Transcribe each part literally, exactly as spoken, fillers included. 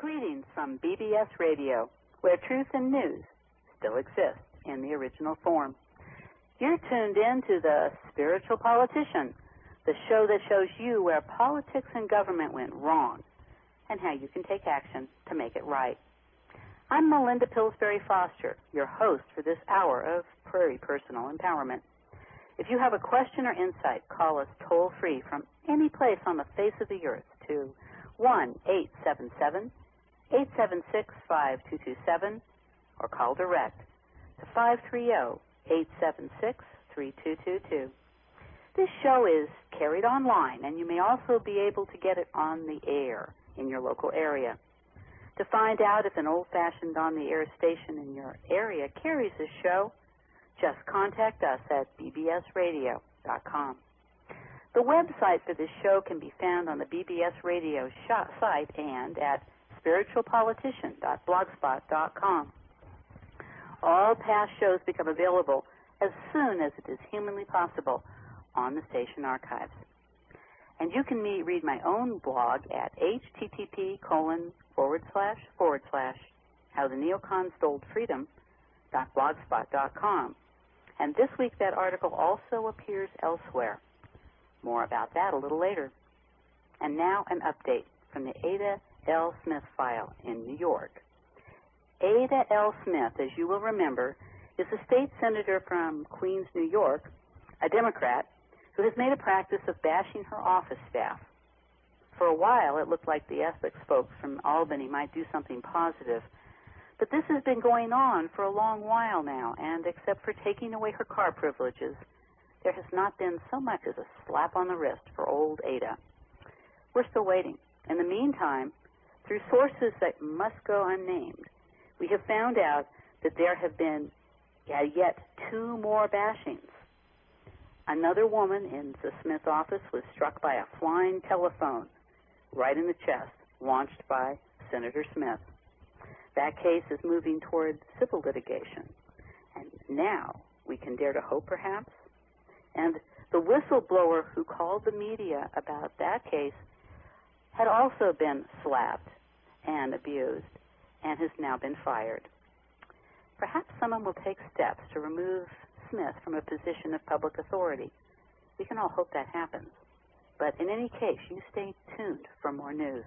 Greetings from B B S Radio, where truth and news still exist in the original form. You're tuned in to The Spiritual Politician, the show that shows you where politics and government went wrong and how you can take action to make it right. I'm Melinda Pillsbury Foster, your host for this hour of Prairie Personal Empowerment. If you have a question or insight, call us toll-free from any place on the face of the earth to one eight seven seven, eight seven six, five two two seven or call direct to five three zero, eight seven six, three two two two. This show is carried online, and you may also be able to get it on the air in your local area. To find out if an old-fashioned on-the-air station in your area carries this show, just contact us at b b s radio dot com. The website for this show can be found on the B B S Radio sh- site and at spiritual politician dot blogspot dot com. All past shows become available as soon as it is humanly possible on the station archives. And you can me- read my own blog at http colon forward slash forward slash how the neocons stole freedom dot blogspot dot com. And this week that article also appears elsewhere. More about that a little later. And now an update from the Ada L. Smith file in New York. Ada L. Smith, as you will remember, is a state senator from Queens, New York, a Democrat, who has made a practice of bashing her office staff. For a while, it looked like the ethics folks from Albany might do something positive, but this has been going on for a long while now, and except for taking away her car privileges, there has not been so much as a slap on the wrist for old Ada. We're still waiting. In the meantime, through sources that must go unnamed, we have found out that there have been yet two more bashings. Another woman in the Smith office was struck by a flying telephone right in the chest, launched by Senator Smith. That case is moving toward civil litigation. And now we can dare to hope, perhaps. And the whistleblower who called the media about that case had also been slapped and abused and has now been fired. Perhaps someone will take steps to remove Smith from a position of public authority. We can all hope that happens. But in any case, you stay tuned for more news.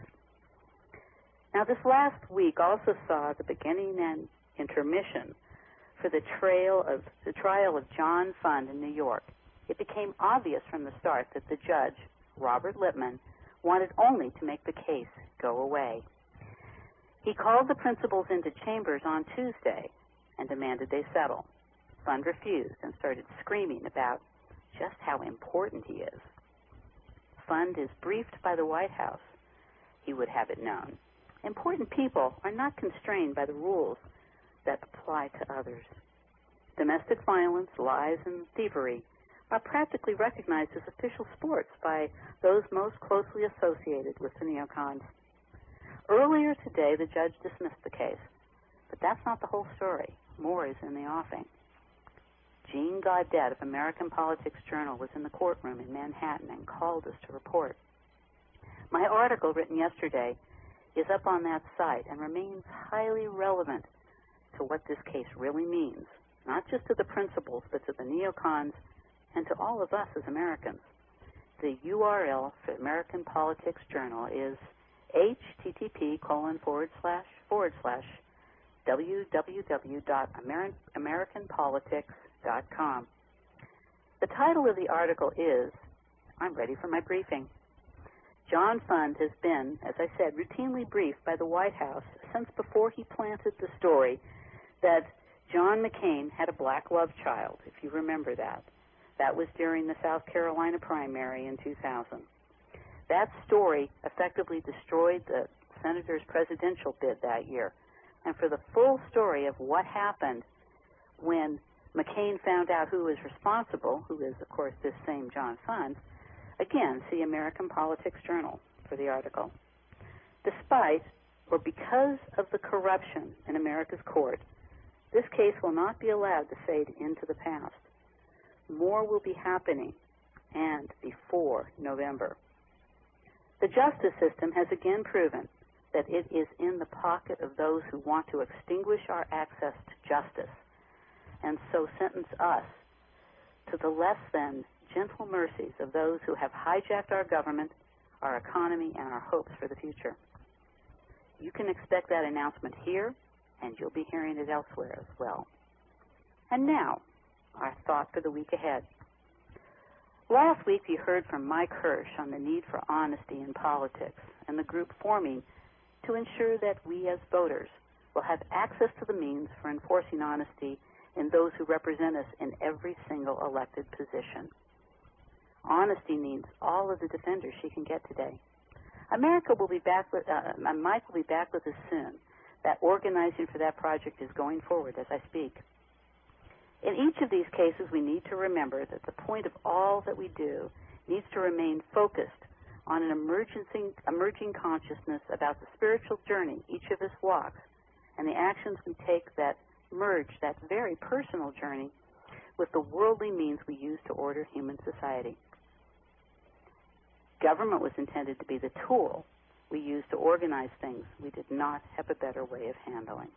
Now, this last week also saw the beginning and intermission for the trail of the trial of John Fund in New York. It became obvious from the start that the judge, Robert Lippman, wanted only to make the case go away. He called the principals into chambers on Tuesday and demanded they settle. Fund refused and started screaming about just how important he is. Fund is briefed by the White House, he would have it known. Important people are not constrained by the rules that apply to others. Domestic violence, lies, and thievery are practically recognized as official sports by those most closely associated with the neocons. Earlier today, the judge dismissed the case, but that's not the whole story. More is in the offing. Jean Gaudet of American Politics Journal was in the courtroom in Manhattan and called us to report. My article, written yesterday, is up on that site and remains highly relevant to what this case really means, not just to the principals, but to the neocons and to all of us as Americans. The U R L for American Politics Journal is http colon forward slash forward slash www dot american politics dot com. The title of the article is, I'm ready for my briefing. John Fund has been, as I said, routinely briefed by the White House since before he planted the story that John McCain had a black love child, if you remember that. That was during the South Carolina primary in two thousand. That story effectively destroyed the senator's presidential bid that year. And for the full story of what happened when McCain found out who was responsible, who is, of course, this same John Fund, again, see American Politics Journal for the article. Despite, or because of the corruption in America's court, this case will not be allowed to fade into the past. More will be happening, and before November. The justice system has again proven that it is in the pocket of those who want to extinguish our access to justice, and so sentence us to the less than gentle mercies of those who have hijacked our government, our economy, and our hopes for the future. You can expect that announcement here, and you'll be hearing it elsewhere as well. And now, our thought for the week ahead. Last week, you heard from Mike Hirsch on the need for honesty in politics and the group forming to ensure that we as voters will have access to the means for enforcing honesty in those who represent us in every single elected position. Honesty means all of the defenders she can get today. America will be back with, uh, Mike will be back with us soon. That organizing for that project is going forward as I speak. In each of these cases, we need to remember that the point of all that we do needs to remain focused on an emerging, emerging consciousness about the spiritual journey each of us walks and the actions we take that merge that very personal journey with the worldly means we use to order human society. Government was intended to be the tool we use to organize things we did not have a better way of handling.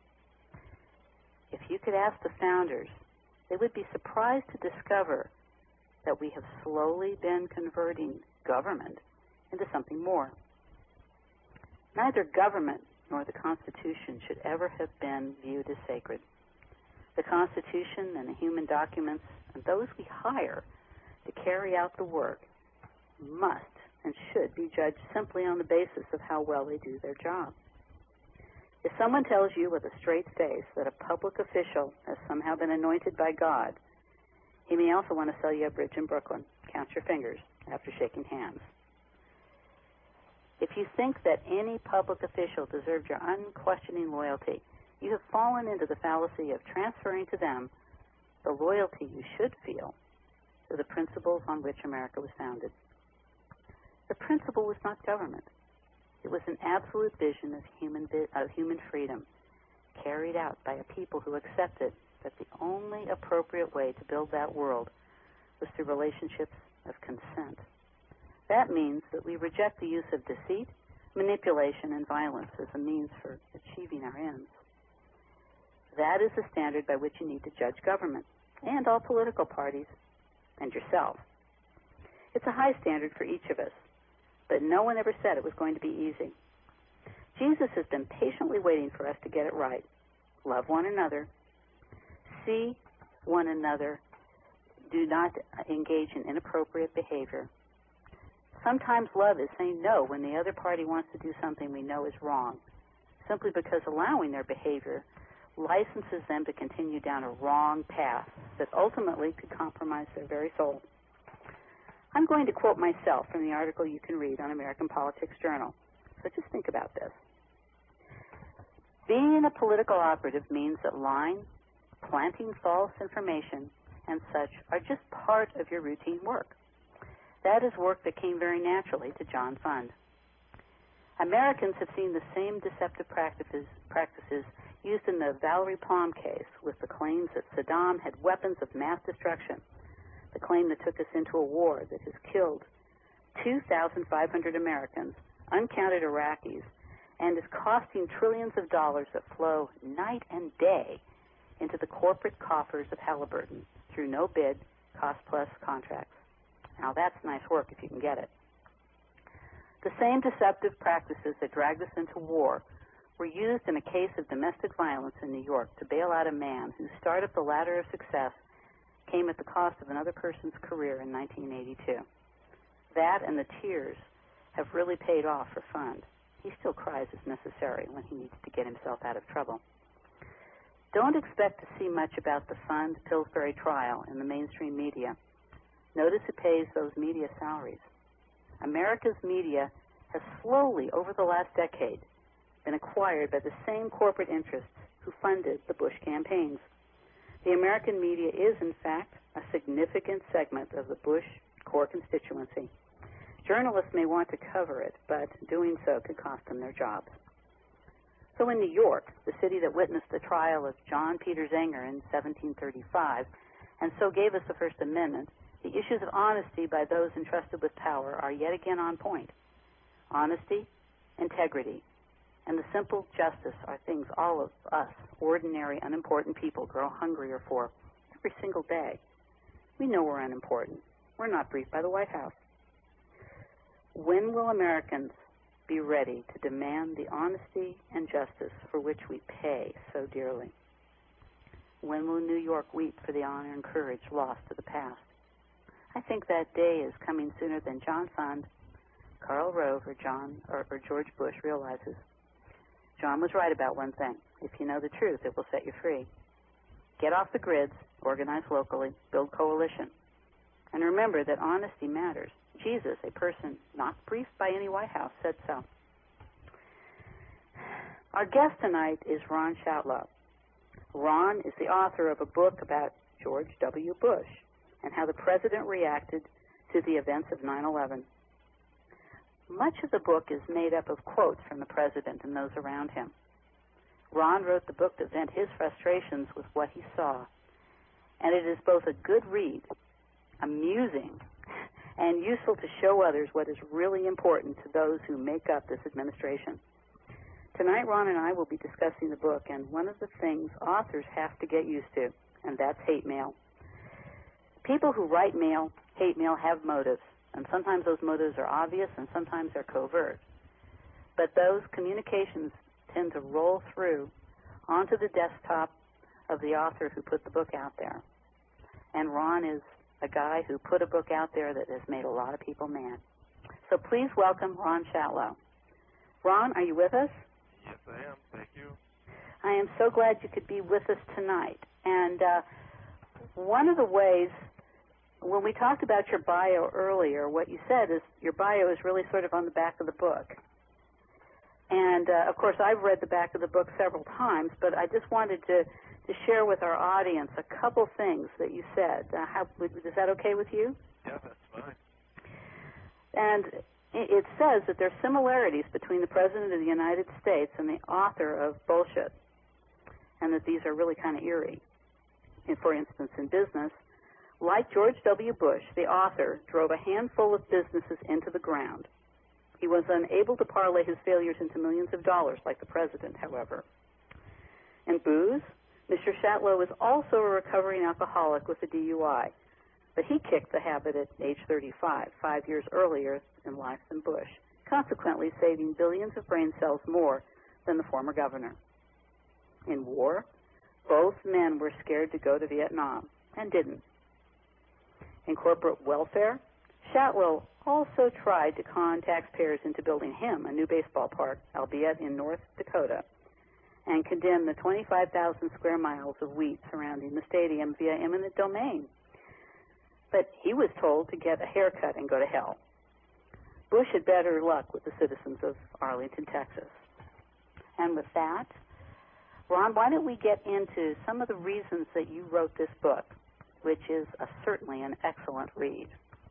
If you could ask the founders, they would be surprised to discover that we have slowly been converting government into something more. Neither government nor the Constitution should ever have been viewed as sacred. The Constitution and the human documents and those we hire to carry out the work must and should be judged simply on the basis of how well they do their job. If someone tells you with a straight face that a public official has somehow been anointed by God, he may also want to sell you a bridge in Brooklyn. Count your fingers after shaking hands. If you think that any public official deserved your unquestioning loyalty, you have fallen into the fallacy of transferring to them the loyalty you should feel to the principles on which America was founded. The principle was not government. It was an absolute vision of human, of human freedom carried out by a people who accepted that the only appropriate way to build that world was through relationships of consent. That means that we reject the use of deceit, manipulation, and violence as a means for achieving our ends. That is the standard by which you need to judge government and all political parties and yourself. It's a high standard for each of us, but no one ever said it was going to be easy. Jesus has been patiently waiting for us to get it right. Love one another. See one another. Do not engage in inappropriate behavior. Sometimes love is saying no when the other party wants to do something we know is wrong, simply because allowing their behavior licenses them to continue down a wrong path that ultimately could compromise their very soul. I'm going to quote myself from the article you can read on American Politics Journal. So just think about this. Being a political operative means that lying, planting false information, and such are just part of your routine work. That is work that came very naturally to John Fund. Americans have seen the same deceptive practices, practices used in the Valerie Plum case with the claims that Saddam had weapons of mass destruction, the claim that took us into a war that has killed two thousand five hundred Americans, uncounted Iraqis, and is costing trillions of dollars that flow night and day into the corporate coffers of Halliburton through no-bid, cost-plus contracts. Now, that's nice work if you can get it. The same deceptive practices that dragged us into war were used in a case of domestic violence in New York to bail out a man whose start up the ladder of success came at the cost of another person's career in nineteen eighty-two. That and the tears have really paid off for Fund. He still cries as necessary when he needs to get himself out of trouble. Don't expect to see much about the Fund Pillsbury trial in the mainstream media. Notice it pays those media salaries. America's media has slowly, over the last decade, been acquired by the same corporate interests who funded the Bush campaigns. The American media is, in fact, a significant segment of the Bush core constituency. Journalists may want to cover it, but doing so could cost them their jobs. So in New York, the city that witnessed the trial of John Peter Zenger in seventeen thirty-five, and so gave us the First Amendment, the issues of honesty by those entrusted with power are yet again on point. Honesty, integrity, and the simple justice are things all of us, ordinary, unimportant people, grow hungrier for every single day. We know we're unimportant. We're not briefed by the White House. When will Americans be ready to demand the honesty and justice for which we pay so dearly? When will New York weep for the honor and courage lost to the past? I think that day is coming sooner than John Fund, Karl Rove, or John or, or George Bush realizes. John was right about one thing. If you know the truth, it will set you free. Get off the grids, organize locally, build coalition. And remember that honesty matters. Jesus, a person not briefed by any White House, said so. Our guest tonight is Ron Shatlow. Ron is the author of a book about George W. Bush and how the president reacted to the events of nine eleven. Much of the book is made up of quotes from the president and those around him. Ron wrote the book to vent his frustrations with what he saw, and it is both a good read, amusing, and useful to show others what is really important to those who make up this administration. Tonight, Ron and I will be discussing the book, and one of the things authors have to get used to, and that's hate mail. People who write mail, hate mail, have motives, and sometimes those motives are obvious and sometimes they're covert. But those communications tend to roll through onto the desktop of the author who put the book out there. And Ron is a guy who put a book out there that has made a lot of people mad. So please welcome Ron Shatlow. Ron, are you with us? Yes, I am. Thank you. I am so glad you could be with us tonight. And uh, one of the ways, when we talked about your bio earlier, what you said is your bio is really sort of on the back of the book. And, uh, of course, I've read the back of the book several times, but I just wanted to, to share with our audience a couple things that you said. Uh, how, is that okay with you? Yeah, that's fine. And it says that there are similarities between the President of the United States and the author of Bullshit, and that these are really kind of eerie. And for instance, in business, like George W. Bush, the author drove a handful of businesses into the ground. He was unable to parlay his failures into millions of dollars like the President, however. In booze, Mister Shatlow is also a recovering alcoholic with a D U I, but he kicked the habit at age thirty-five, five years earlier in life than Bush, consequently saving billions of brain cells more than the former governor. In war, both men were scared to go to Vietnam and didn't. In corporate welfare, Shatlow also tried to con taxpayers into building him a new baseball park, albeit in North Dakota, and condemn the twenty-five thousand square miles of wheat surrounding the stadium via eminent domain. But he was told to get a haircut and go to hell. Bush had better luck with the citizens of Arlington, Texas. And with that, Ron, why don't we get into some of the reasons that you wrote this book, which is a, certainly an excellent read.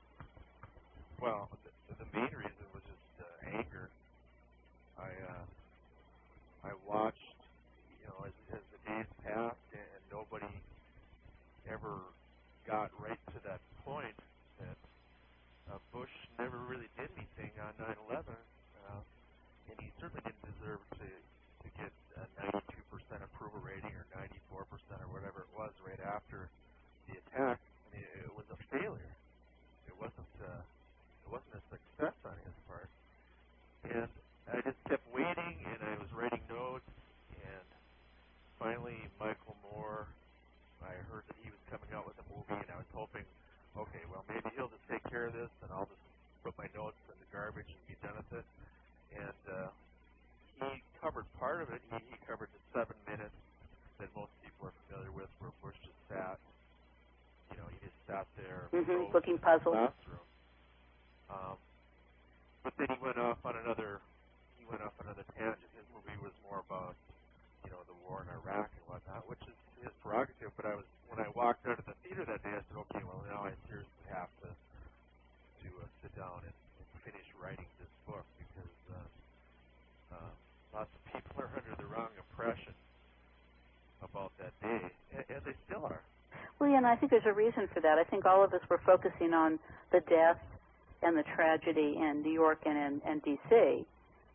Well, the, the main reason was just uh, anger. I uh, I watched, you know, as, as the days passed, and, and nobody ever got right to that point that uh, Bush never really did anything on nine eleven, uh, and he certainly didn't deserve to, to get a ninety-two percent approval rating or ninety-four percent or whatever it was right after the attack. I mean, it, it was a failure. It wasn't uh, it wasn't a success on his part. And I just kept waiting, and I was writing notes, and finally Michael Moore, I heard that he was coming out with a movie, and I was hoping, okay, well, maybe he'll just take care of this, and I'll just put my notes in the garbage and be done with it. And uh, he covered part of it. He, he covered the seven minutes that most people are familiar with, where Bush just sat, you know, he just sat there, mm-hmm, looking puzzled. In the classroom. Um, but then he went off on another, he went off on another tangent. His movie was more about, you know, the war in Iraq and whatnot, which is his prerogative. But I was, when I walked out of the theater that day, I said, okay, well, now I seriously have to to uh, sit down and, and finish writing this book, because uh, uh, lots of people are under the wrong impression about that day, and, and they still are. Well, yeah, and I think there's a reason for that. I think all of us were focusing on the death and the tragedy in New York and in and D C,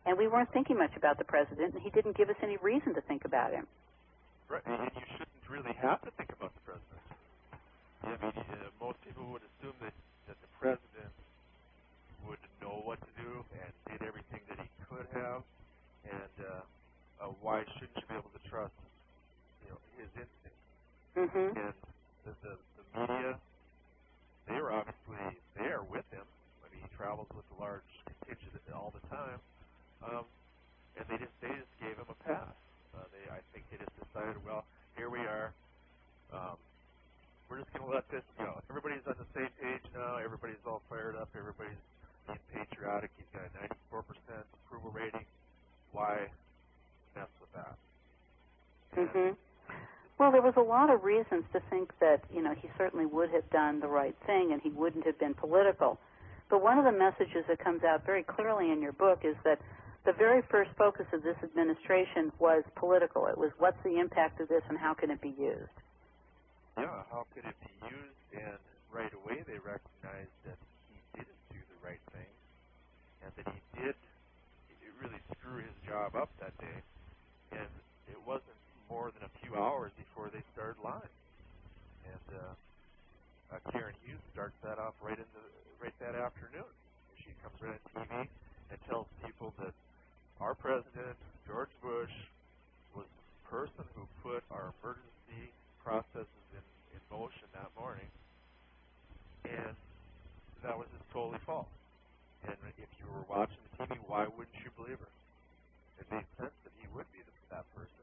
and we weren't thinking much about the president, and he didn't give us any reason to think about him. Right, and you shouldn't really have to think about the president. I mean, uh, most people would assume that, that the president would know what to do and did everything that he could have, and uh, uh, why shouldn't you be able to trust, you know, his instincts? Mm-hmm. And the, the, the media, they were obviously there with him. I mean, he travels with a large contingent all the time, um, and they just they just gave him a pass. Uh, they, I think, they just decided, well, here we are. Um, we're just going to let this go. Everybody's on the same page now. Everybody's all fired up. Everybody's being patriotic. He's got a ninety-four percent approval rating. Why mess with that? Mm-hmm. Well, there was a lot of reasons to think that, you know, he certainly would have done the right thing and he wouldn't have been political. But one of the messages that comes out very clearly in your book is that the very first focus of this administration was political. It was, what's the impact of this and how can it be used? Yeah, how could it be used? And right away they recognized that he didn't do the right thing and that he did really screw his job up that day. And it wasn't more than a few hours before they started lying. And uh, uh, Karen Hughes starts that off right in the right that afternoon. She comes right on T V and tells people that our president, George Bush, was the person who put our emergency processes in, in motion that morning, and that was just totally false. And if you were watching the T V, why wouldn't you believe her? It made sense that he would be the, that person.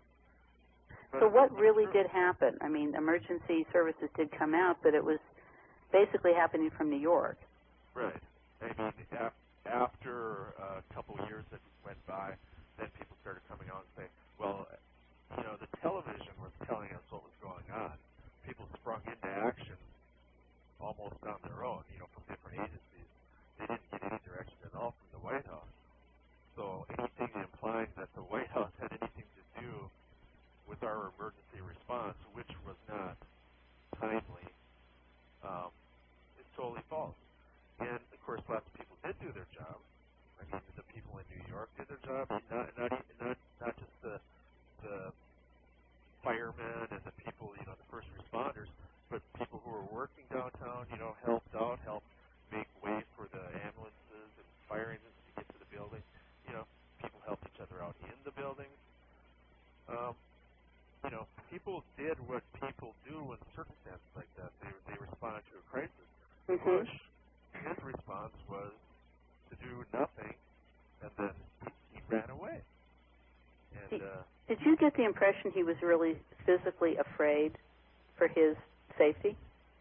So what really did happen? I mean, emergency services did come out, but it was basically happening from New York. Right. I mean, af- after a couple years that went by, then people started coming out and saying, well, you know, the television was telling us what was going on. People sprung into action almost on their own, you know, from different agencies. They didn't get any direction at all from the White House. So anything implying that the White House had anything to do with our emergency response, which was not timely, um, is totally false. And, of course, lots of people did do their job. I mean, the people in New York did their job, not not not, not just the, the firemen and the people, you know, the first responders, but people who were working downtown, you know, helped out, helped make way for the ambulances and fire engines to get to the building. You know, people helped each other out in the buildings. Um, you know, people did what people do in circumstances like that. They they responded to a crisis. Mm-hmm. Bush, his response was to do nothing, and then he, he ran away. And uh, did you get the impression he was really physically afraid for his safety?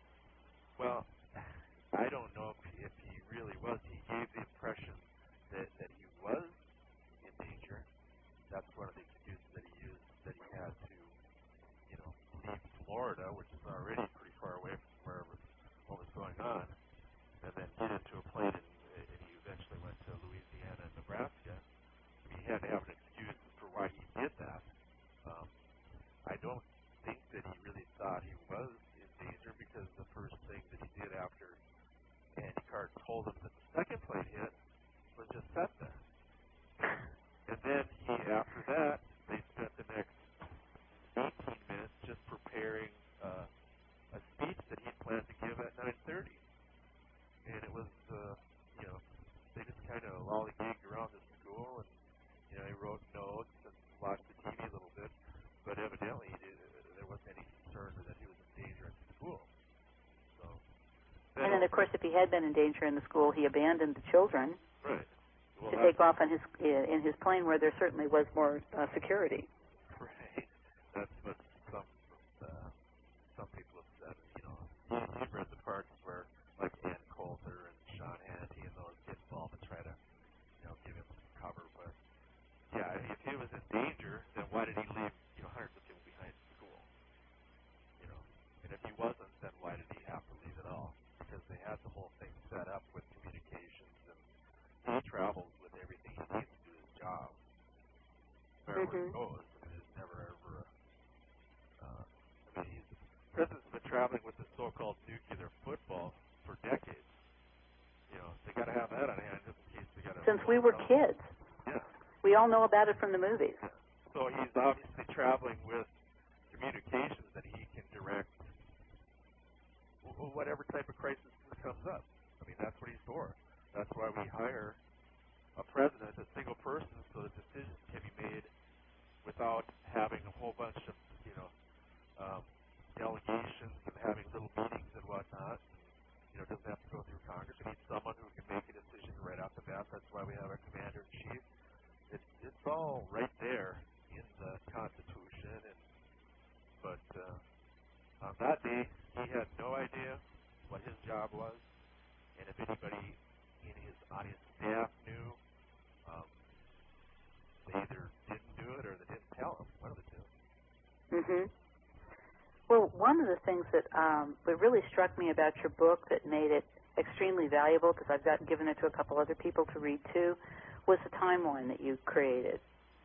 Well, I don't know if he, if he really was. He gave the impression that, that he was in danger. That's one of the excuses that he used, that he had to, you know, leave Florida, which is already pretty far away from wherever what was going on, and then get into a plane, and, and he eventually went to Louisiana and Nebraska. I mean, he had to have an excuse for why he did that. Um, I don't think that he really thought he was in danger, because the first thing that he did after Andy Card told him that the second plane hit was just sit there. And then he, after that, they spent the next eighteen minutes just preparing uh, a speech that he planned to give at nine thirty. And it was, uh, you know, they just kind of lollygagged around the school, and, you know, he wrote notes and watched the T V a little bit, but evidently he did, uh, there wasn't any concern that he was in danger at the school. So, and then, of course, if he had been in danger in the school, he abandoned the children right. Well, to take off on his in his plane, where there certainly was more uh, security. Right. That's what some uh, some people have said. You know, you- you've read the parts where, like, Ann Coulter and Sean Hannity and those get involved and try to, you know, give him some cover. But yeah, if he was in danger, then why did he leave, you know, hundreds of people behind at school? You know, and if he wasn't, then why did he have to leave at all? Because they had the whole thing set up with communications, and he travels with everything he needs to do his job wherever Mm-hmm. he goes. I mean, there's never ever a, uh, I mean, he's, the president's been traveling with the so-called nuclear football for decades. You know, they got to have that on hand just in case they got to. Since we were kids. Yeah. We all know about it from the movies. So he's obviously traveling with communications that he can direct whatever type of crisis comes up. I mean, that's what he's for. That's why we hire a president, a single person, so that decisions can be made without having a whole bunch of, you know, um, delegations and having little meetings and whatnot. You know, it doesn't have to go through Congress. We need someone who can make a decision right off the bat. That's why we have a commander-in-chief. It's it's all right there in the Constitution. And, but uh, on that day, he had no idea what his job was, and if anybody in his on his staff knew, um, they either didn't do it or they didn't tell him. One of the two. Mm-hmm. Well, one of the things that um, that really struck me about your book that made it extremely valuable, because I've gotten given it to a couple other people to read too, was the timeline that you created.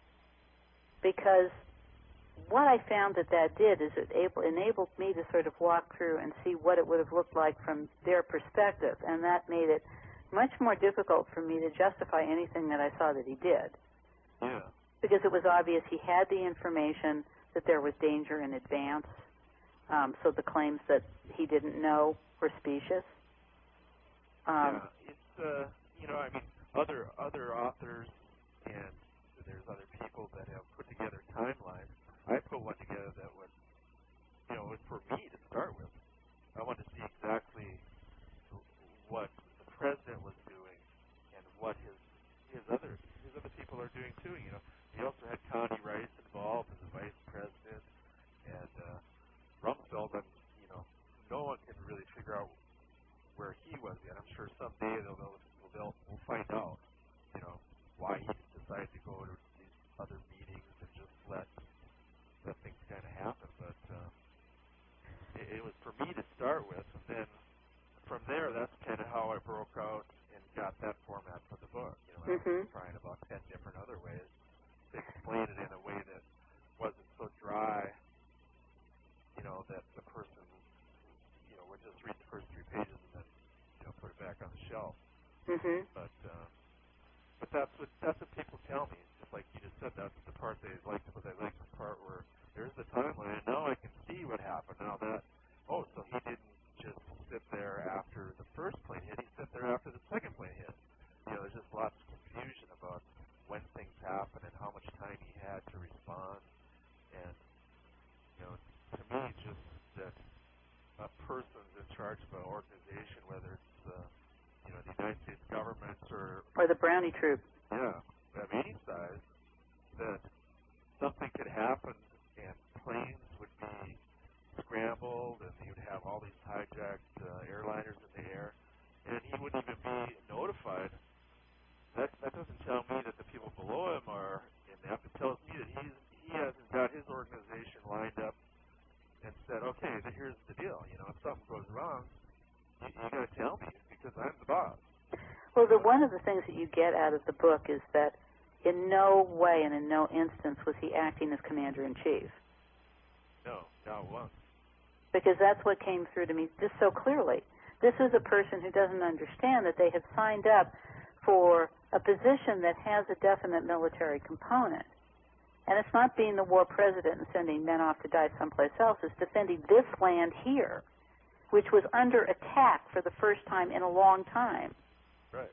Because what I found that that did is it able, enabled me to sort of walk through and see what it would have looked like from their perspective, and that made it much more difficult for me to justify anything that I saw that he did. Yeah. Because it was obvious he had the information that there was danger in advance, um, so the claims that he didn't know were specious. Um, yeah, it's uh, you know, I mean, other other authors and there's other people that have put together timelines. I put one together that was, you know, was for me to start with. I wanted to see exactly what the president was doing and what his his other his other people are doing too. You know, he also had Connie Rice involved as the vice president, and uh, Rumsfeld. And you know, no one can really figure out where he was yet. I'm sure someday they'll they'll, they'll we'll find out. You know, why he decided to go to these other meetings and just let let things kind of happen. But uh, it, it was for me to start with, and then from there, that's kind of how I broke out and got that format for the book. You know, mm-hmm. I was trying about ten different other ways to explain it in a way that wasn't so dry. You know, that the person, you know, would just read the first three pages and then, you know, put it back on the shelf. Mm-hmm. But uh, but that's what that's what people tell me. Just like you just said, that's the part they like. But they like the part where there's the timeline, and now I can see what happened. Now that oh, so he didn't just sit there after the first plane hit. He sit there after the second plane hit. You know, there's just lots of confusion about when things happen and how much time he had to respond. And you know, to me, just that a person's in charge of an organization, whether it's uh, you know the United States government or or the Brownie Troop, yeah, of any size, that something could happen and planes would be scrambled and you'd have all these hijacked uh, airliners in the air, and he wouldn't even be notified. That that doesn't tell me that the people below him are inept. It tells me that he's he hasn't got his organization lined up and said, okay, then here's the deal. You know, if something goes wrong, you, you got to tell me because I'm the boss. Well, the, one of the things that you get out of the book is that in no way and in no instance was he acting as commander-in-chief. No, not once. Because that's what came through to me just so clearly. This is a person who doesn't understand that they have signed up for a position that has a definite military component. And it's not being the war president and sending men off to die someplace else. It's defending this land here, which was under attack for the first time in a long time. Right.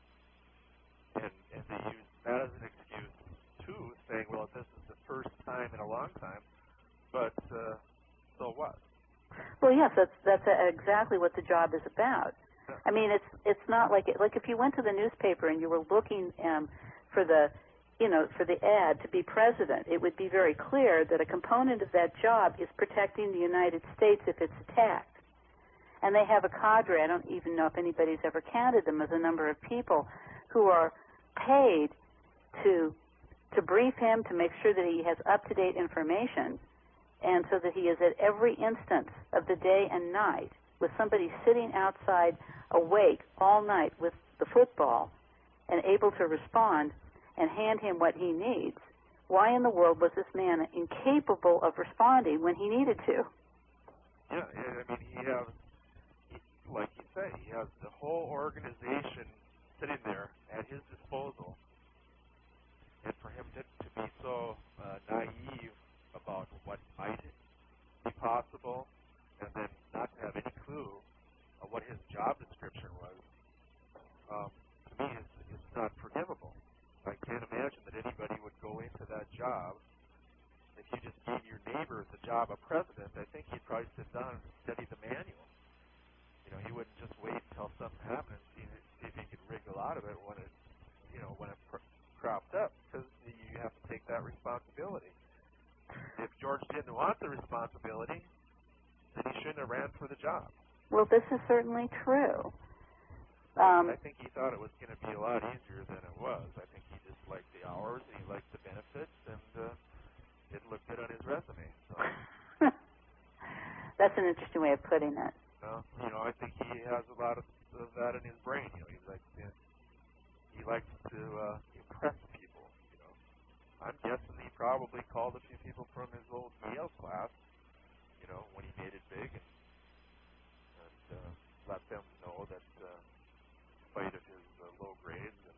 And, and they use that as an excuse, too, saying, well, this is the first time in a long time, but uh, so what? Well, yes, that's that's exactly what the job is about. Yeah. I mean, it's it's not like it, like if you went to the newspaper and you were looking um, for the, you know, for the ad to be president, it would be very clear that a component of that job is protecting the United States if it's attacked. And they have a cadre. I don't even know if anybody's ever counted them as a number of people who are paid to to brief him, to make sure that he has up-to-date information, and so that he is at every instance of the day and night with somebody sitting outside awake all night with the football and able to respond and hand him what he needs. Why in the world was this man incapable of responding when he needed to? Yeah, I mean, he has, he, like you say, he has the whole organization sitting there at his disposal, and for him to, to be so uh, naive about what might be possible, and then not to have any clue of what his job description was, um, to me, is, is not forgivable. I can't imagine that anybody would go into that job. If you just gave your neighbor the job of president, I think he'd probably sit down and study the manual. You know, he wouldn't just wait until something happened and see, see if he could wriggle out of it when it, you know, when it pr- cropped up, because you have to take that responsibility. If George didn't want the responsibility, then he shouldn't have ran for the job. Well, this is certainly true. Um, I think he thought it was going to be a lot easier than it was. I think he just liked the hours and he liked the benefits, and uh, it looked good on his resume. So. That's an interesting way of putting it. Well, you know, I think he has a lot of, of that in his brain. You know, he likes to, he likes to uh, impress people. You know, I'm guessing he probably called a few people from his old Yale class. You know, when he made it big, and, and uh, let them know that, uh, in spite of his uh, low grades and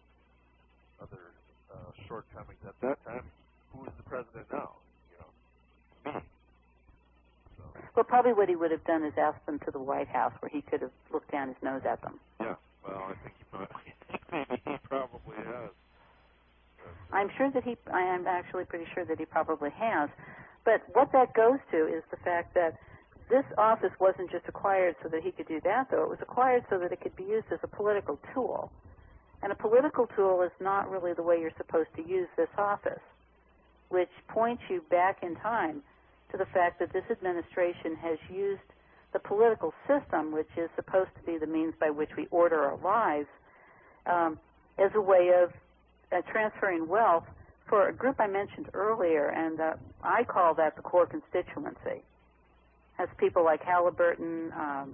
other uh, shortcomings at that time, who is the president now? You know, me. So. Well, probably what he would have done is asked them to the White House, where he could have looked down his nose at them. Yeah, well, I think he probably, maybe he probably has. But, uh, I'm sure that he, I am actually pretty sure that he probably has. But what that goes to is the fact that this office wasn't just acquired so that he could do that, though. It was acquired so that it could be used as a political tool. And a political tool is not really the way you're supposed to use this office, which points you back in time to the fact that this administration has used the political system, which is supposed to be the means by which we order our lives, um, as a way of uh, transferring wealth for a group I mentioned earlier, and uh, I call that the core constituency. Has people like Halliburton, um,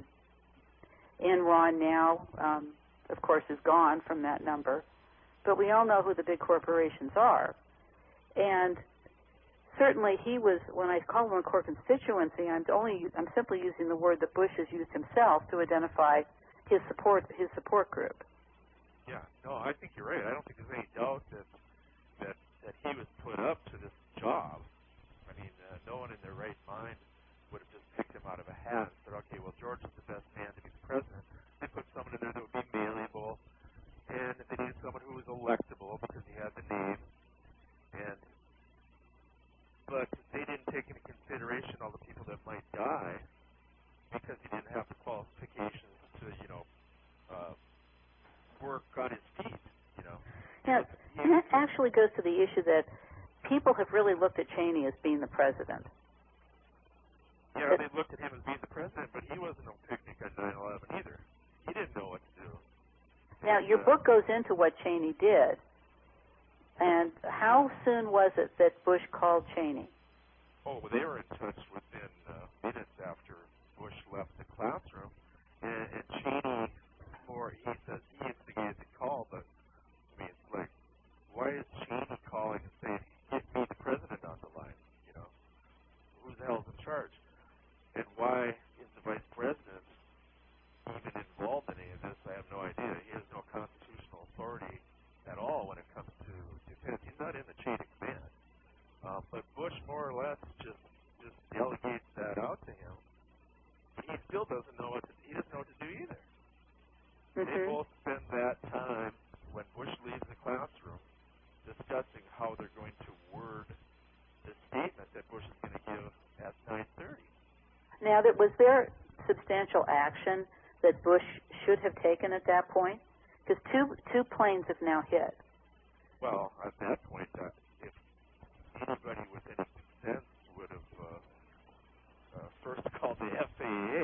Enron now, um, of course, is gone from that number, but we all know who the big corporations are. And certainly he was, when I call him a core constituency, I'm only, I'm simply using the word that Bush has used himself to identify his support, his support group. Yeah, no, I think you're right. I don't think there's any doubt that that, that he was put up to this job. I mean, uh, no one in their right mind would have just picked him out of a hat and said, okay, well, George is the best man to be the president. They put someone in there that would be malleable, and they needed someone who was electable because he had the name. And but they didn't take into consideration all the people that might die because he didn't have the qualifications to, you know, uh, work on his feet, you know. Yeah, and that actually goes to the issue that people have really looked at Cheney as being the president. Yeah, they looked at him as being the president, but he wasn't no picnic on nine eleven either. He didn't know what to do. Now, And, your uh, book goes into what Cheney did. And how soon was it that Bush called Cheney? Oh, well, they were in touch within uh, minutes after Bush left the classroom. And, and Cheney, more, he says he instigated the call, but, I mean, it's like, why is Cheney calling and saying, get me the president on the line? You know, who the hell's in charge? And why is the vice president even involved in any of this? I have no idea. He has no constitutional authority at all when it comes to defense. He's not in the chain of command. Uh, but Bush more or less just just delegates that out to him. But he still doesn't know what to, he doesn't know what to do either. Mm-hmm. They both spend that time when Bush leaves the classroom discussing how they're going to word the statement that Bush is going to give at nine thirty. Now, that was there substantial action that Bush should have taken at that point? Because two two planes have now hit. Well, at that point, uh, if anybody with any sense would have uh, uh, first called the F A A,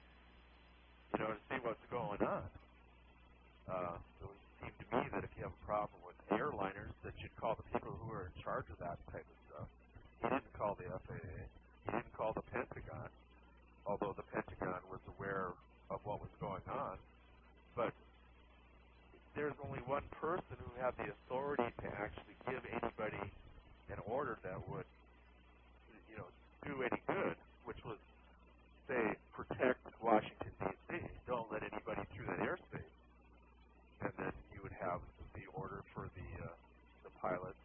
you know, to see what's going on. Uh, it would seem to me that if you have a problem with airliners, that you'd call the people who are in charge of that type of stuff. He didn't call the F A A. He didn't call the Pentagon, although the Pentagon was aware of what was going on. But there's only one person who had the authority to actually give anybody an order that would, you know, do any good, which was, say, protect Washington, D C Don't let anybody through that airspace. And then you would have the order for the uh, the pilots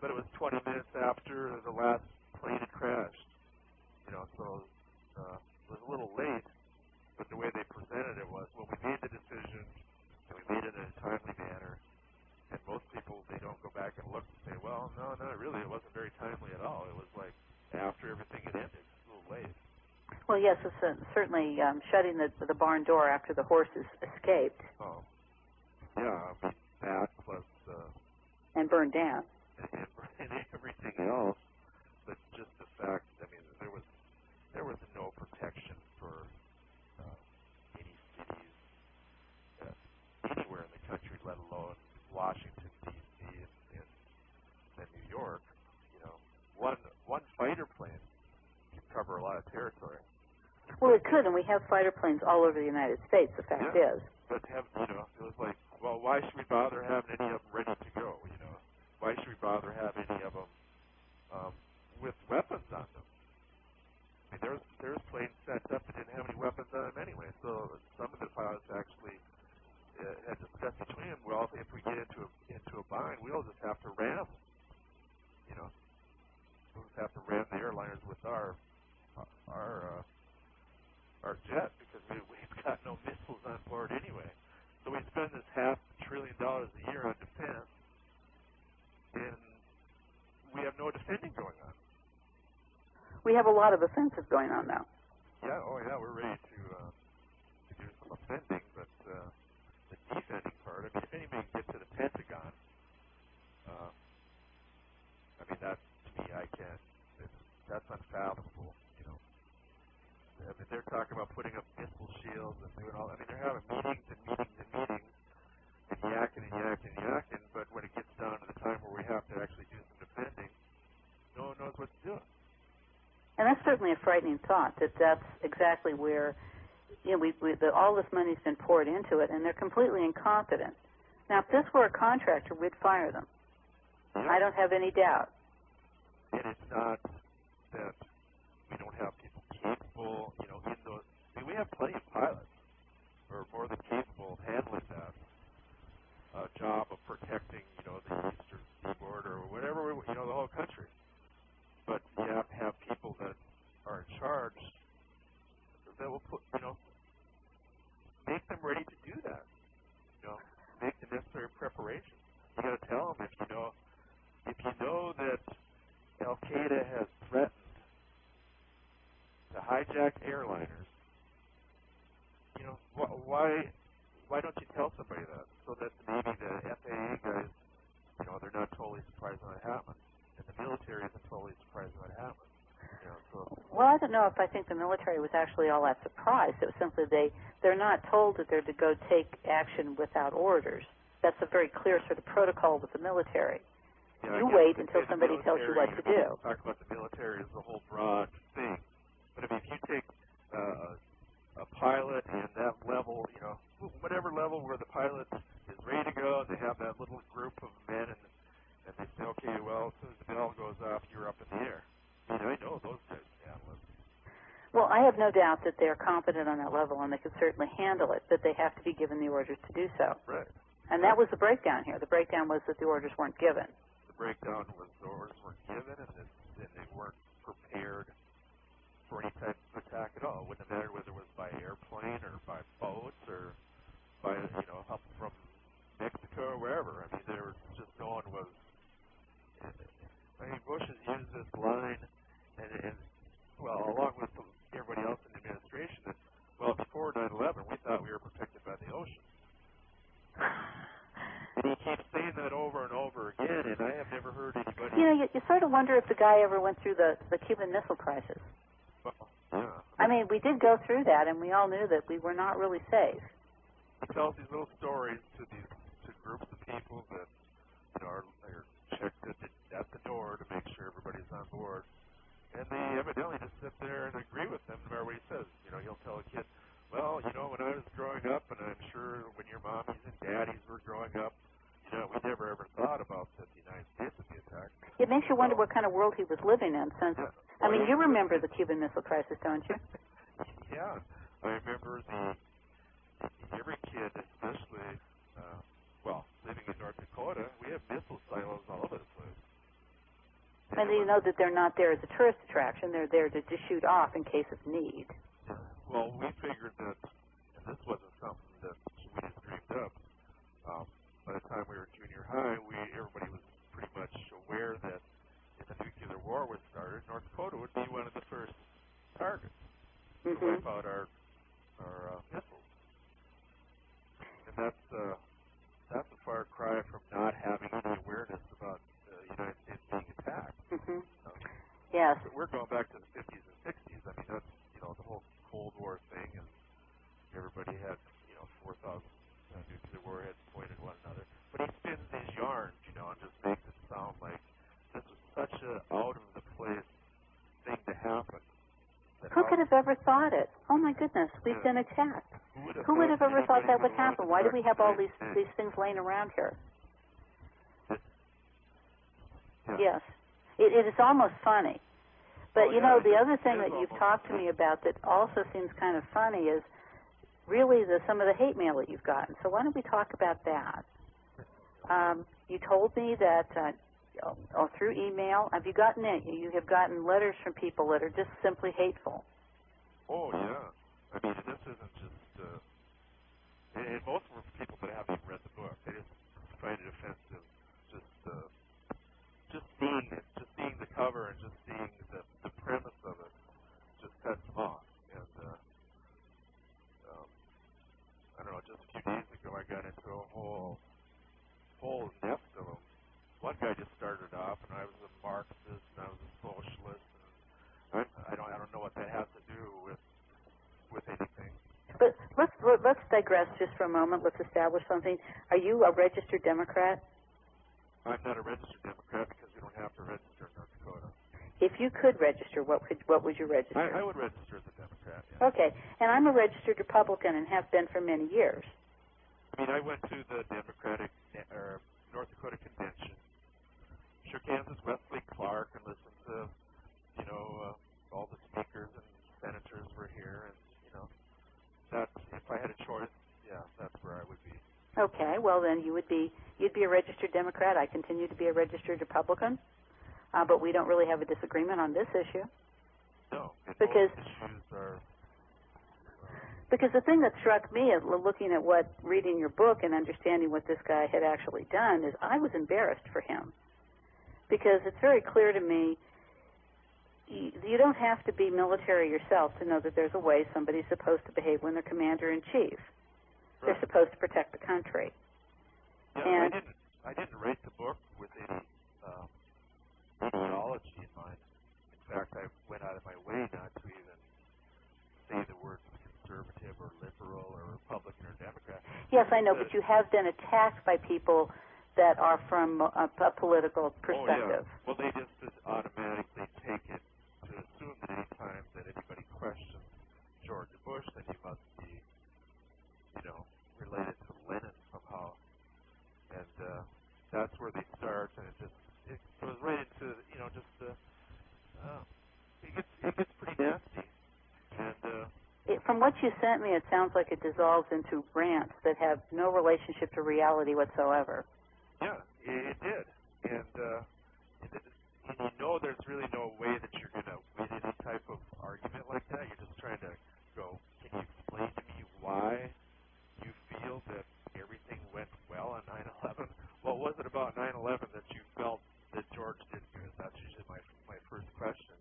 but it was twenty minutes after the last plane had crashed. You know, so uh, it was a little late, but the way they presented it was, well, we made the decision, and we made it in a timely manner. And most people, they don't go back and look and say, well, no, no, really, it wasn't very timely at all. It was like after everything had ended, a little late. Well, yes, it's uh, certainly um, shutting the, the barn door after the horses escaped. Oh, yeah, I mean, that plus... Uh, and burned down. And, and everything else, but just the fact, I mean, there was there was no protection for uh, any cities uh, anywhere in the country, let alone Washington, D C and, and, and New York. You know, one one fighter plane can cover a lot of territory. Well, it could, and we have fighter planes all over the United States, the fact yeah, is. But have, you know, it was like, well, why should we bother having any of them ready to go, you know? Why should we bother having any of them um, with weapons on them? I mean, there's there's planes set up that didn't have any weapons on them anyway. So some of the pilots actually uh, had discussed between them, well, if we get into a, into a bind, we'll just have to ram, you know, we'll just have to ram the airliners with our our uh, our jet because we, we've got no missiles on board anyway. So we spend this half trillion dollars a year on defense, and we have no defending going on. We have a lot of offensive going on now. Yeah, oh yeah, we're ready to, uh, to do some offending, but uh, the defending part, I mean, if anybody can get to the Pentagon, uh, I mean, that, to me, I can't, it's, that's unfathomable, you know. I mean, they're talking about putting up missile shields and doing all, I mean, they're having meetings and meetings and meetings and yakking and yakking and yakking, but when it gets down to the time where we have to actually do some defending, no one knows what to do. And that's certainly a frightening thought, that that's exactly where, you know, we, we, the, all this money's been poured into it, and they're completely incompetent. Now, if this were a contractor, we'd fire them. Yeah. I don't have any doubt. And it's not that we don't have people capable, you know, in those. I mean, we have plenty of pilots who are more than capable of handling that uh, job of protecting, you know, the eastern seaboard or whatever, you know, the whole country. But you have to have people that are in charge that will put, you know, make them ready to do that. You know, make the necessary preparations. You got to tell them if you know, if you know that Al Qaeda has threatened to hijack airliners, you know, wh- why why don't you tell somebody that so that maybe the F A A guys, you know, they're not totally surprised when it happens, and the military isn't totally surprised when it happens. You know, so. Well, I don't know if I think the military was actually all that surprised. It was simply they, they're not told that they're to go take action without orders. That's a very clear sort of protocol with the military. Yeah, you wait until somebody tells you what to do. Talk about the military as a whole broad thing. But I mean, if you take uh, a pilot and that level, you know, whatever level where the pilot is ready to go, they have that little group of men, and, and they say, okay, well, as soon as the bell goes off, you're up in the air. I mean, I know those guys can handle it. Well, I have no doubt that they're competent on that level, and they can certainly handle it, but they have to be given the orders to do so. Right. And that was the breakdown here. The breakdown was that the orders weren't given. The breakdown was the orders weren't given, and, it, and they weren't prepared for any type of attack at all. It wouldn't have mattered whether it was by airplane or by boats or by, you know, up from Mexico or wherever. I mean, there was just no one was. I mean, Bush has used this line, and, and well, along with everybody else in the administration, that, well, before nine eleven, we thought we were protected by the ocean. And he keeps saying that over and over again, and I have never heard anybody... You know, you, you sort of wonder if the guy ever went through the, the Cuban Missile Crisis. Well, yeah. I mean, we did go through that, and we all knew that we were not really safe. He tells these little stories to these to groups of people that, you know, are, are checked at the, at the door to make sure everybody's on board. And they evidently just sit there and agree with him no matter what he says. You know, he'll tell a kid, well, you know, when I was growing up, and I'm sure when your mommies and daddies were growing up, you know, we never ever thought about that the United States would be attacked. It makes you wonder well, what kind of world he was living in. Since, yeah. I mean, well, you remember the Cuban Missile Crisis, don't you? Yeah, I remember the every kid, especially, uh, well, living in North Dakota, we have missile silos all over the place. And you know that they're not there as a tourist attraction. They're there to, to shoot off in case of need. Yeah. Well, we figured that, and this wasn't something that we just dreamed up. Um, by the time we were junior high, we everybody was pretty much aware that if a nuclear war was started, North Dakota would be one of the first targets mm-hmm. to wipe out our our uh, missiles. And that's uh, that's a far cry from not having any awareness about the United States being attacked. Mm-hmm. Um, yes. We're going back to the fifties and sixties. I mean, that's, you know, the whole Cold War thing, and everybody had, you know, four thousand uh, nuclear warheads pointed at one another. But he spins these yarns, you know, and just makes it sound like this was such a out-of-the-place thing to happen. Who could have ever thought it? Oh, my goodness, we've yeah. been attacked. Who would have, Who would have ever thought that would happen? Why do we have all these thing? these things laying around here? Yeah. Yes. It, it is almost funny. But, oh, you yeah, know, the is, other thing that you've talked to me about that also seems kind of funny is really the, some of the hate mail that you've gotten. So why don't we talk about that? Um, you told me that uh, oh, through email, have you gotten it? You have gotten letters from people that are just simply hateful. Oh, yeah. I mean, this isn't just, uh, and, and most of them are people that haven't even read the book. They just find it offensive. Just, uh, just seeing it, just seeing the cover and just seeing the, the premise of it just sets them off. And, uh, um, I don't know, just a few days ago I got into a whole, whole nest of them. One guy just started off, and I was a Marxist, and I was a socialist, and I, I don't, I don't know what that has to do with, with anything. But let's let's digress just for a moment. Let's establish something. Are you a registered Democrat? I'm not a registered Democrat because we don't have to register in North Dakota. If you could register, what could what would you register? I, I would register as a Democrat. Yeah. Okay, and I'm a registered Republican and have been for many years. I mean, I went to the Democratic or North Dakota convention, shook hands with Wesley Clark, and listened to, you know, uh, all the speakers and senators were here, and you know, that if I had a choice, yeah, that's where I would be. Okay, well then you would be you'd be a registered Democrat. I continue to be a registered Republican, uh, but we don't really have a disagreement on this issue. No, and because both issues are. Because the thing that struck me at looking at what, reading your book and understanding what this guy had actually done is I was embarrassed for him. Because it's very clear to me, you, you don't have to be military yourself to know that there's a way somebody's supposed to behave when they're commander-in-chief. Right. They're supposed to protect the country. Yeah, and I didn't. I didn't write the book with any um, ideology in mind. In fact, I went out of my way not to even say the words conservative or liberal or Republican or Democrat. Yes, I know, the, but you have been attacked by people that are from a, a political perspective. Oh, yeah. Well, they just automatically take it to assume that any time that anybody questions George Bush, then he must be, you know, related to Lenin somehow. And uh, that's where they start, and it just it goes right into, you know, just uh, uh, it gets it gets pretty nasty. And uh, It, from what you sent me, it sounds like it dissolves into rants that have no relationship to reality whatsoever. Yeah, it, it did. And, uh, it, and you know there's really no way that you're going to win any type of argument like that. You're just trying to go, can you explain to me why you feel that everything went well on nine eleven? What was it about nine eleven that you felt that George did good? That's usually my my first question.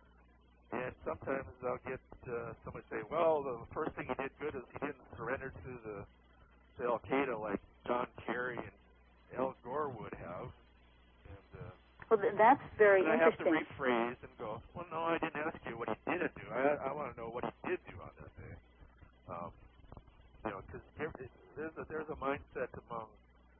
And sometimes I'll get uh, somebody say, well, the first thing he did good is he didn't surrender to the to Al Qaeda like John Kerry and Al Gore would have. And, uh, well, th- that's very and I have to interesting. rephrase and go, well, no, I didn't ask you what he didn't do. I, I want to know what he did do on that day. Um, you know, because there's a, there's a mindset among,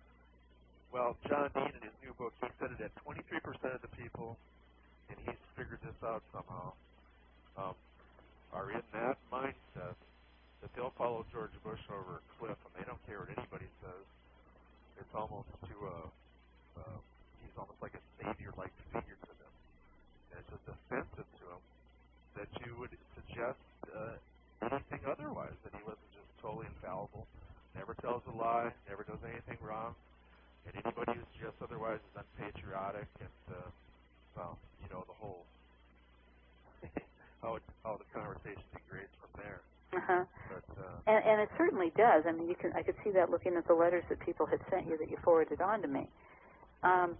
well, John Dean in his new book, he said it at twenty-three percent of the people, and he's figured this out somehow, um, are in that mindset that they'll follow George Bush over a cliff, and they don't care what anybody says. It's almost to a, uh, he's almost like a savior-like figure to them. And it's just offensive to him that you would suggest uh, anything otherwise, that he wasn't just totally infallible, never tells a lie, never does anything wrong, and anybody who suggests otherwise is unpatriotic, and, uh, well, Uh-huh. But, uh, and, and it certainly does. I mean, you can I could see that looking at the letters that people had sent you that you forwarded on to me. Um,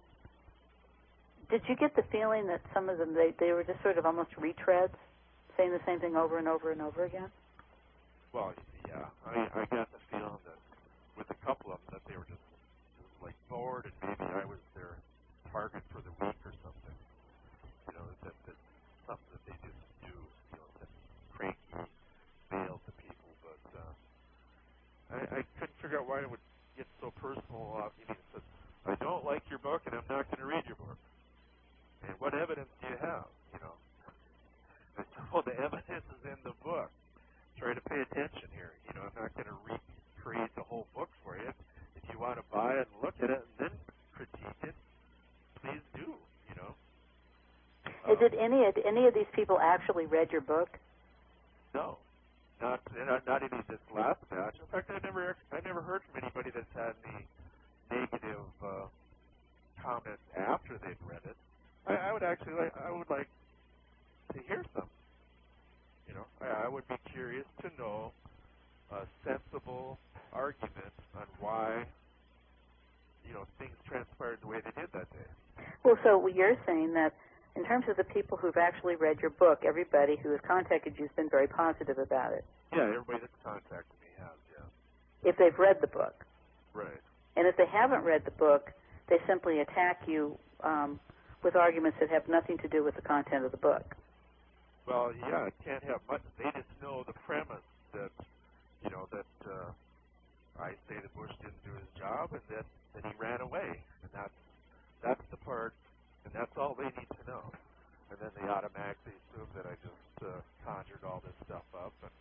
did you get the feeling that some of them, they, they were just sort of almost retreads, saying the same thing over and over and over again? well, yeah, I, I got the feeling that with a couple of them that they were just, just like bored, and maybe I was their target for the week or something. You know, that that's something that they just do, you know, to cranky mail to people. But uh, I, I couldn't figure out why it would get so personal. Uh, you mean, it says, I don't like your book, and I'm not going to read your book. And what evidence do you have? You know, I said, well, the evidence is in the book. Try to pay attention here. You know, I'm not going to recreate the whole book for you. If you want to buy it and look at it and then critique it, please do. You know. Um, um, did any did any of these people actually read your book? No, not not, not any of this last batch. In fact, I never I never heard from anybody that's had any negative uh, comments after they'd read it. I, I would actually like I would like to hear some. You know, I, I would be curious to know a sensible argument on why, you know, things transpired the way they did that day. Well, so you're saying that in terms of the people who've actually read your book, everybody who has contacted you has been very positive about it. Yeah, everybody that's contacted me has, yeah. If they've read the book. Right. And if they haven't read the book, they simply attack you um, with arguments that have nothing to do with the content of the book. Well, yeah, it can't have much. They just know the premise that, you know, that uh, I say that Bush didn't do his job and that, that he ran away. And that's, that's the part, and that's all they need to know. And then they automatically assume that I just uh, conjured all this stuff up. And,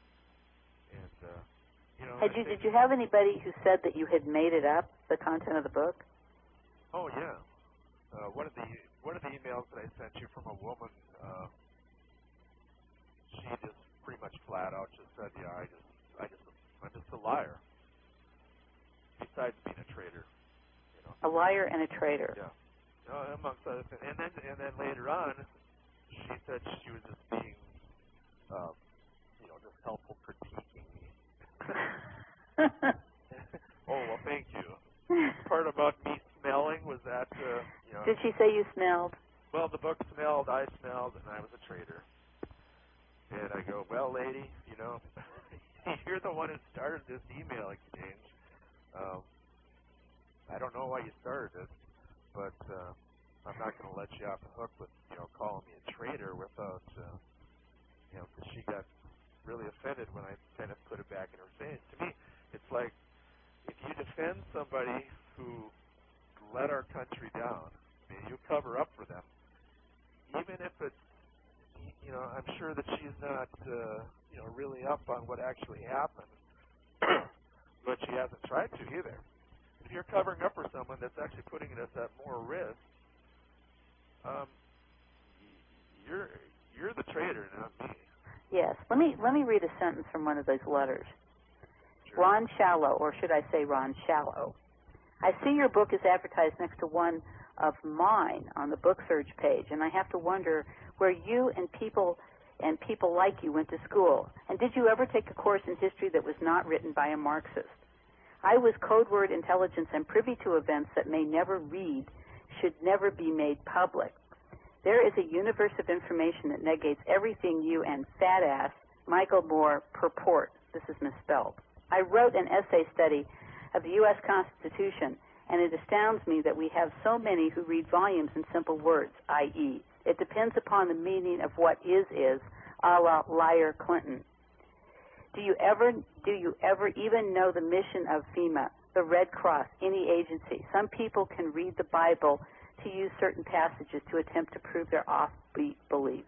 and uh, you know, Had I you, think, did you have anybody who said that you had made it up, the content of the book? oh, yeah. Uh, one of the one of the emails that I sent you from a woman, uh, she just pretty much flat out just said, "Yeah, I just, I just, I'm just a liar." Besides being a traitor, you know. A liar and a traitor. Yeah. Uh, amongst other things, and then and then later on, she said she was just being, uh, you know, just helpful critiquing me. Oh well, thank you. Part about me smelling was that, uh, you know. Did she say you smelled? Well, the book smelled, I smelled, and I was a traitor. And I go, well, lady, you know, you're the one who started this email exchange. Um, I don't know why you started it, but uh, I'm not going to let you off the hook with, you know, calling me a traitor without, uh, you know, because she got really offended when I kind of put it back in her face. To me, it's like if you defend somebody who let our country down, I mean, you cover up for them, even if it's, you know, I'm sure that she's not, uh, you know, really up on what actually happened, but she hasn't tried to either. If you're covering up for someone that's actually putting us at more risk, um, you're you're the traitor, not me. Yes. Let me let me read a sentence from one of those letters. Sure. Ron Shallow, or should I say Ron Shallow. I see your book is advertised next to one of mine on the book search page, and I have to wonder where you and people and people like you went to school. And did you ever take a course in history that was not written by a Marxist? I was code word intelligence and privy to events that may never read, should never be made public. There is a universe of information that negates everything you and fat ass Michael Moore purport. This is misspelled. I wrote an essay study of the U S Constitution, and it astounds me that we have so many who read volumes in simple words, that is, it depends upon the meaning of what is is, a la Liar Clinton. Do you ever do you ever even know the mission of FEMA, the Red Cross, any agency? Some people can read the Bible to use certain passages to attempt to prove their offbeat beliefs.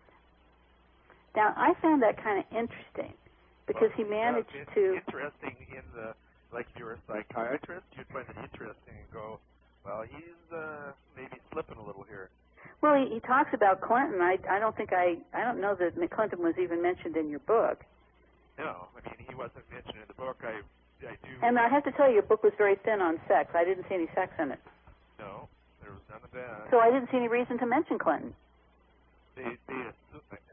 Now, I found that kind of interesting because well, he managed yeah, it's to... interesting in the, like if you were a psychiatrist, you'd find it interesting and go, well, he's uh, maybe slipping a little here. Well, he, he talks about Clinton. I, I don't think I, I don't know that Clinton was even mentioned in your book. No, I mean, he wasn't mentioned in the book. I, I do... And I have to tell you, your book was very thin on sex. I didn't see any sex in it. No, there was none of that. So I didn't see any reason to mention Clinton. They, they assume,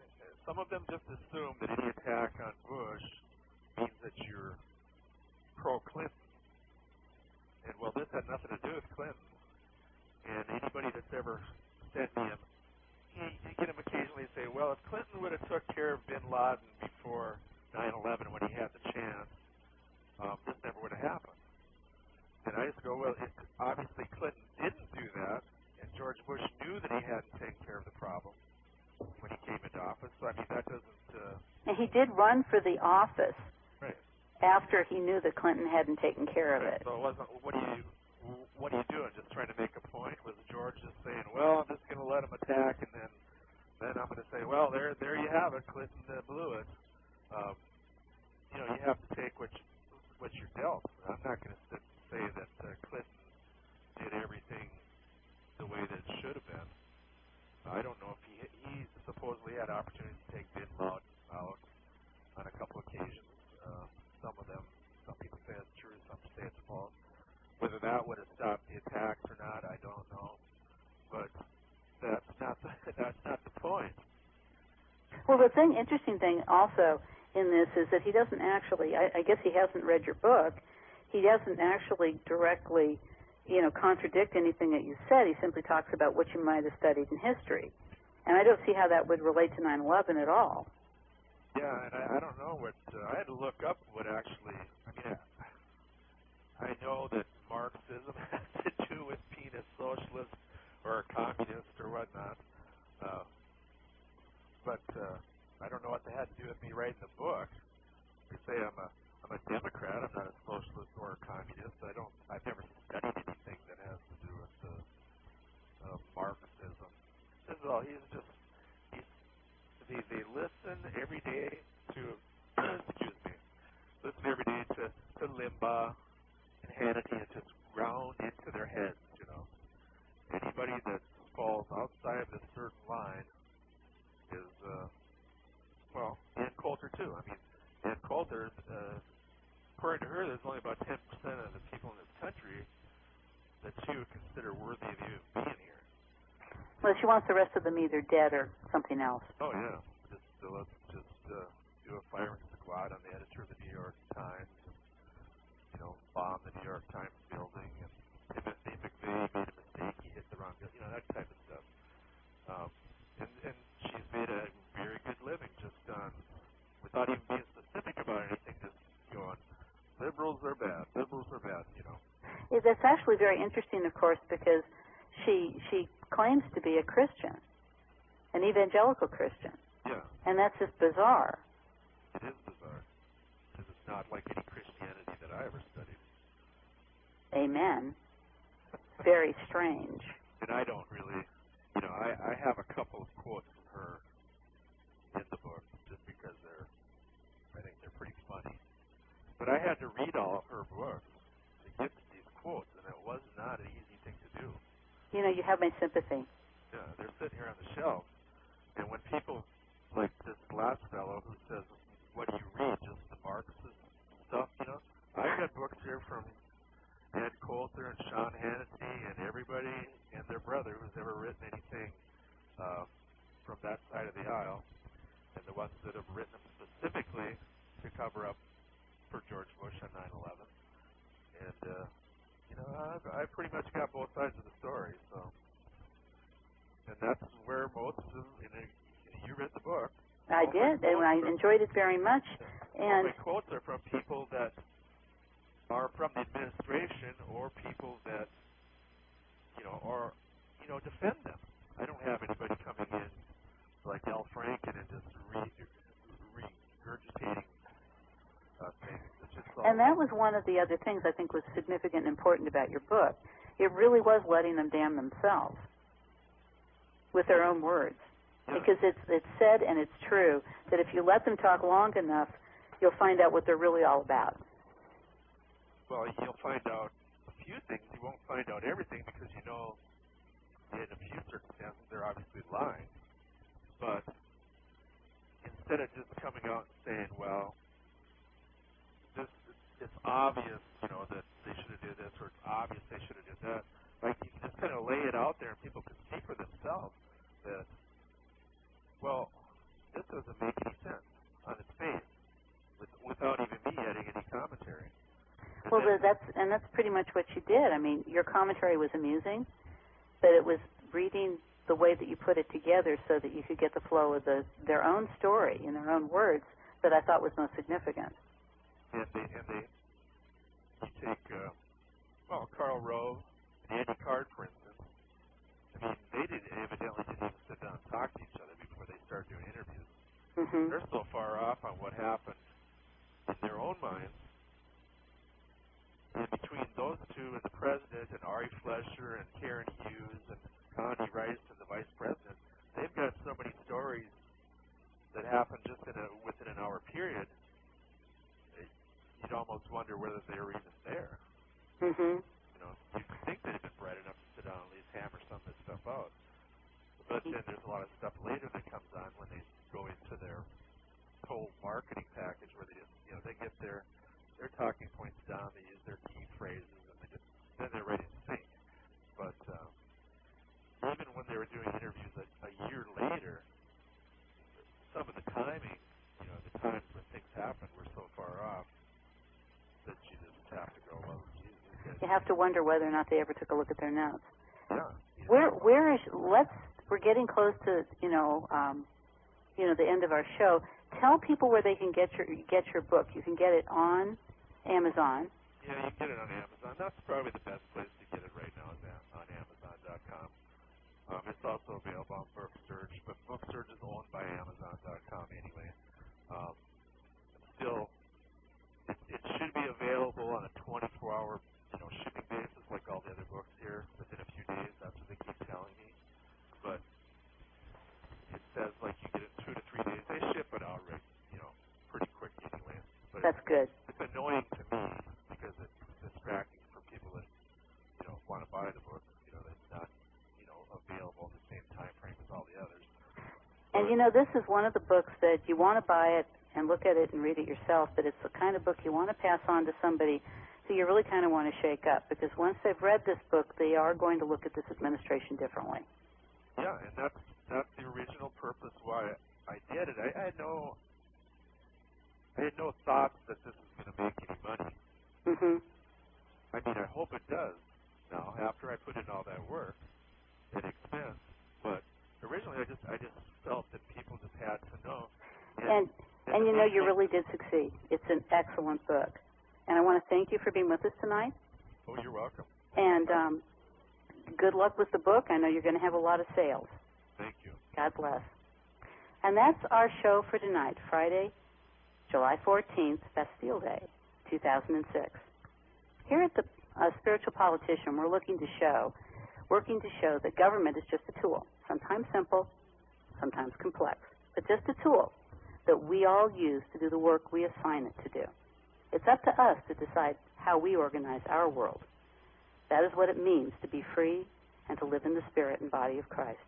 some of them just assume that any attack on Bush means that you're pro-Clinton. And, well, this had nothing to do with Clinton. And anybody that's ever sent me him, you, you get him occasionally say, well, if Clinton would have took care of bin Laden before nine eleven when he had the chance, um, this never would have happened. And I just go, well, it, obviously Clinton didn't do that, and George Bush knew that he hadn't taken care of the problem when he came into office. So, I mean, that doesn't... Uh, and he did run for the office right. after he knew that Clinton hadn't taken care of right. it. So it wasn't, what do you... What are you doing? Just trying to make a point? Was George just saying, well, I'm just going to let him attack, and then then I'm going to say, well, there there you have it. Clinton uh, blew it. Um, you know, you have to take what, you, what you're dealt. I'm not going to sit and say that uh, Clinton did everything the way that it should have been. I don't know if he he supposedly had opportunities to take bin Laden out on a couple occasions. Uh, some of them, some people say it's true, some say it's false. Whether that would have stopped the attacks or not, I don't know. But that's not the, that's not the point. Well, the thing, interesting thing also in this is that he doesn't actually, I, I guess he hasn't read your book, he doesn't actually directly, you know, contradict anything that you said. He simply talks about what you might have studied in history. And I don't see how that would relate to nine eleven at all. Yeah, and I, I don't know what, uh, I had to look up what actually, I mean, I, I know that Marxism has to do with being a socialist or a communist or whatnot, uh, but uh, I don't know what that had to do with me writing the book. They say I'm a I'm a Democrat. I'm not a socialist or a communist. I don't. I've never studied anything that has to do with uh, uh, Marxism. This is all. He's just. He's. They, they listen every day to. excuse me. Listen every day to to Limbaugh and Hannity, and just ground into their heads. You know. Anybody that falls outside of this certain line is, uh, well, Ann Coulter too. I mean, Ann Coulter, uh, according to her, there's only about ten percent of the people in this country that she would consider worthy of you being here. Well, she wants the rest of them either dead or something else. Oh, yeah. Just, uh, let's just uh, do a firing squad on the editor of the New York Times and, you know, bomb the New York Times building. And Timothy McVeigh made a mistake. He hit the wrong building. You know, that type of stuff. Um, and, and she's made a very good living just on, without even being specific about anything, just going, liberals are bad, liberals are bad, you know. Yeah, that's actually very interesting, of course, because she she claims to be a Christian, an evangelical Christian. Yeah. And that's just bizarre. It is bizarre, because it's not like any Christianity that I ever studied. Amen. Very strange. And I don't really, you know, I, I have a couple of quotes from her in the book, just because they're, I think they're pretty funny. But I had to read all of her books to get to these quotes, and it was not an easy thing to do. You know, you have my sympathy. Yeah, they're sitting here on the shelf, and when people, like this last fellow who says, what do you read, just the Marxist stuff, you know? I've got books here from Ann Coulter and Sean Hannity and everybody and their brother who's ever written anything uh, from that side of the aisle, and the ones that have written them specifically to cover up for George Bush on nine eleven. And, uh, you know, I've, I've pretty much got both sides of the story, so. And that's where most of them, you know, you read the book. I did, and I enjoyed it very much. Yeah. And all my quotes are from people that are from the administration or people that, you know, are, you know, defend them. I don't have anybody coming in like Al Franken and just re- regurgitating uh, things. It's just all and that was one of the other things I think was significant and important about your book. It really was letting them damn themselves with their own words. yeah. Because it's it's said and it's true that if you let them talk long enough, you'll find out what they're really all about. Well, you'll find out a few things. You won't find out everything because you know in a few circumstances they're obviously lying. But instead of just coming out and saying, well, this it's obvious, you know, that they should have did this, or it's obvious they should have did that, like you can just kind of lay it out there and people can see for themselves that, well, this doesn't make any sense on its face with, without even me adding any commentary. And Well, then, that's and that's pretty much what you did. I mean, your commentary was amusing, but it was reading the way that you put it together so that you could get the flow of the their own story in their own words that I thought was most significant. and they, and they, you take, uh, well, Karl Rove and Andy Card, for instance. I mean, they did evidently didn't even sit down and talk to each other before they started doing interviews. Mm-hmm. They're so far off on what happened in their own minds. And between those two and the president and Ari Fleischer and Karen Hughes and Condi Rice and the vice president, they've got so many stories that happened just in a, within an hour period. It, you'd almost wonder whether they were even there. Mm-hmm. You know, you'd think they'd have been bright enough to sit down and at least hammer some of this stuff out. But then there's a lot of stuff later that comes on when they go into their whole marketing package where they just, you know, they get their their talking points down, they use their key phrases, and they just, then they're ready to sing. But uh, even when they were doing interviews a, a year later, some of the timing, you know, the times when things happened were so far off that you just have to go, well, geez, these guys. You have to wonder whether or not they ever took a look at their notes. Yeah. You know, Where where is let's we're getting close to you know um, you know the end of our show. Tell people where they can get your get your book. You can get it on Amazon. Yeah, you can get it on Amazon. That's probably the best place to get it right now is on Amazon dot com. Um, it's also available on BookSurge, but BookSurge is owned by Amazon dot com anyway. Um, still, it, it should be available on a twenty-four hour you know, shipping basis like all the other books here within a few days. That's what they keep telling me. But it says like you get it two to three days. They ship it out right, you know, pretty quick anyway. But That's it's, good. it's annoying to me because it's distracting for people that, you know, want to buy the book. You know, that's not, you know, available in the same time frame as all the others. And you know, this is one of the books that you want to buy it and look at it and read it yourself, but it's the kind of book you want to pass on to somebody who you really kind of want to shake up, because once they've read this book, they are going to look at this administration differently. Yeah, and that's that's the original purpose why I did it. I, I had no, I had no thoughts that this was going to make any money. Mm-hmm. I mean, I hope it does. Now, after I put in all that work and expense, but originally I just I just felt that people just had to know. And and, and, and you know, you thing, really did succeed. It's an excellent book, and I want to thank you for being with us tonight. Oh, you're welcome. And um, good luck with the book. I know you're going to have a lot of sales. Thank you. God bless. And that's our show for tonight, Friday, July fourteenth, Bastille Day, two thousand six. Here at the uh, Spiritual Politician, we're looking to show, working to show that government is just a tool, sometimes simple, sometimes complex, but just a tool that we all use to do the work we assign it to do. It's up to us to decide how we organize our world. That is what it means to be free and to live in the spirit and body of Christ.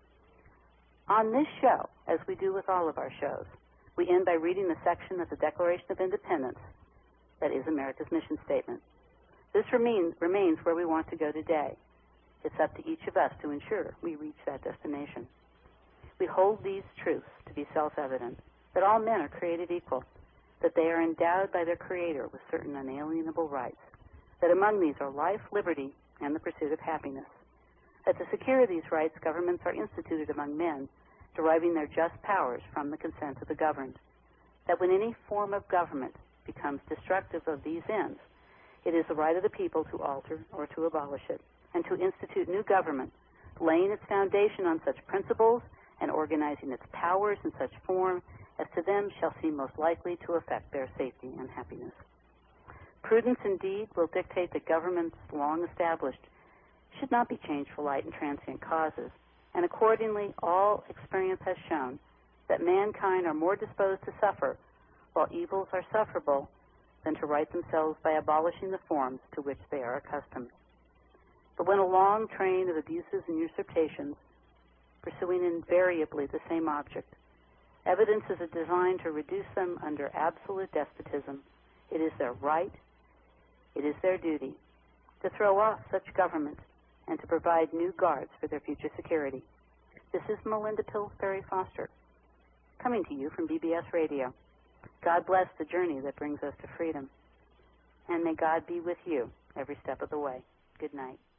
On this show, as we do with all of our shows, we end by reading the section of the Declaration of Independence that is America's mission statement. This remains, remains where we want to go today. It's up to each of us to ensure we reach that destination. We hold these truths to be self-evident, that all men are created equal, that they are endowed by their Creator with certain unalienable rights, that among these are life, liberty, and the pursuit of happiness, that to secure these rights, governments are instituted among men, deriving their just powers from the consent of the governed, that when any form of government becomes destructive of these ends, it is the right of the people to alter or to abolish it, and to institute new government, laying its foundation on such principles and organizing its powers in such form as to them shall seem most likely to affect their safety and happiness. Prudence indeed will dictate that governments long established should not be changed for light and transient causes, and accordingly all experience has shown that mankind are more disposed to suffer while evils are sufferable than to right themselves by abolishing the forms to which they are accustomed. But when a long train of abuses and usurpations, pursuing invariably the same object, evidences a design to reduce them under absolute despotism, it is their right, it is their duty, to throw off such government and to provide new guards for their future security. This is Melinda Pillsbury Foster. coming to you from B B S Radio. God bless the journey that brings us to freedom. And may God be with you every step of the way. Good night.